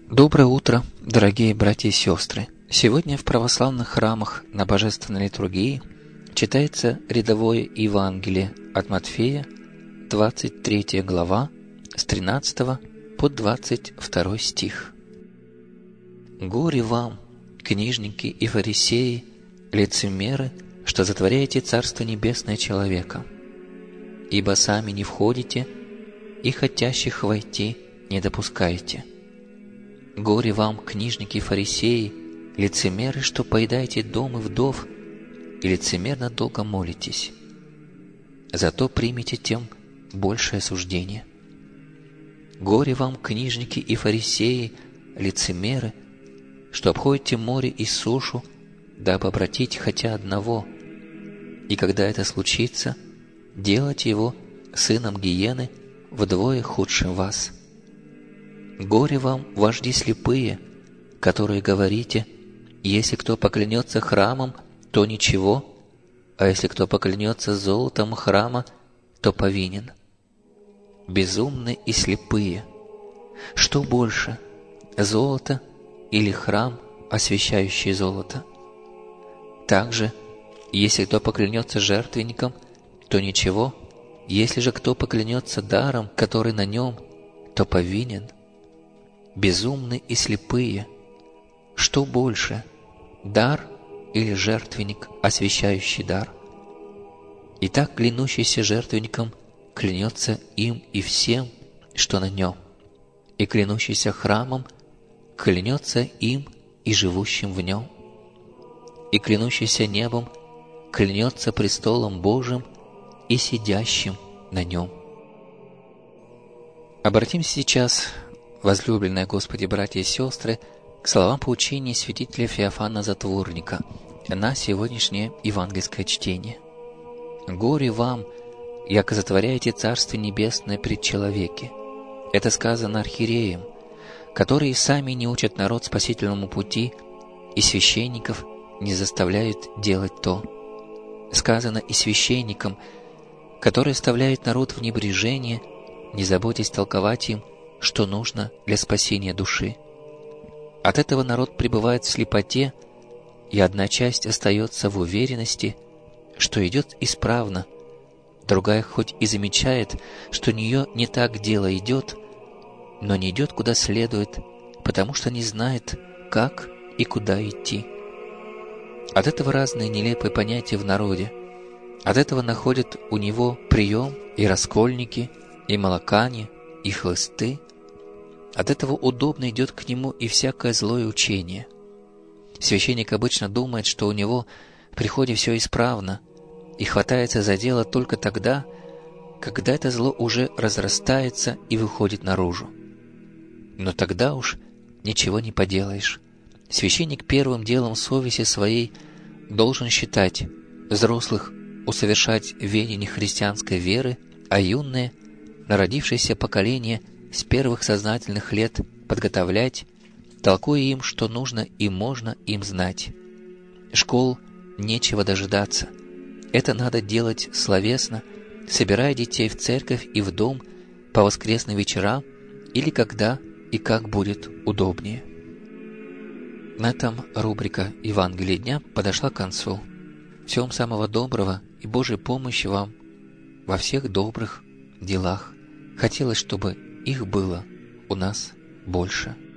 Доброе утро, дорогие братья и сестры! Сегодня в православных храмах на Божественной литургии читается рядовое Евангелие от Матфея, 23 глава, с 13 по 22 стих. «Горе вам, книжники и фарисеи, лицемеры, что затворяете Царство Небесное человека, ибо сами не входите и хотящих войти не допускаете. Горе вам, книжники и фарисеи, лицемеры, что поедаете дом и вдов, и лицемерно долго молитесь. Зато примите тем большее осуждение. Горе вам, книжники и фарисеи, лицемеры, что обходите море и сушу, дабы обратить хотя одного, и когда это случится, делать его сыном гиены вдвое худшим вас. Горе вам, вожди слепые, которые говорите: если кто поклянется храмом, то ничего, а если кто поклянется золотом храма, то повинен. Безумны и слепые. Что больше, золото или храм, освящающий золото? Также, если кто поклянется жертвенником, то ничего, если же кто поклянется даром, который на нем, то повинен. Безумны и слепые. Что больше, дар или жертвенник, освящающий дар? Итак, клянущийся жертвенником клянется им и всем, что на нем, и клянущийся храмом клянется им и живущим в нем, и клянущийся небом клянется престолом Божиим и сидящим на нем». Обратимся сейчас, возлюбленные Господи братья и сестры, к словам поучения святителя Феофана Затворника на сегодняшнее евангельское чтение. «Горе вам, яко затворяете Царство Небесное пред человеки». Это сказано архиереям, которые сами не учат народ спасительному пути, и священников не заставляют делать то. Сказано и священникам, которые оставляют народ в небрежение, не заботясь толковать им, что нужно для спасения души. От этого народ пребывает в слепоте, и одна часть остается в уверенности, что идет исправно, другая хоть и замечает, что у нее не так дело идет, но не идет куда следует, потому что не знает, как и куда идти. От этого разные нелепые понятия в народе. От этого находят у него прием и раскольники, и молокане, и хлысты. От этого удобно идет к нему и всякое злое учение. Священник обычно думает, что у него в приходе все исправно, и хватается за дело только тогда, когда это зло уже разрастается и выходит наружу. Но тогда уж ничего не поделаешь. Священник первым делом в совести своей должен считать взрослых усовершать в ведении христианской веры, а юные, народившееся поколение, с первых сознательных лет подготовлять, толкуя им, что нужно и можно им знать. Школ нечего дожидаться. Это надо делать словесно, собирая детей в церковь и в дом по воскресным вечерам или когда и как будет удобнее. На этом рубрика «Евангелие дня» подошла к концу. Всего вам самого доброго и Божьей помощи вам во всех добрых делах. Хотелось, чтобы их было у нас больше.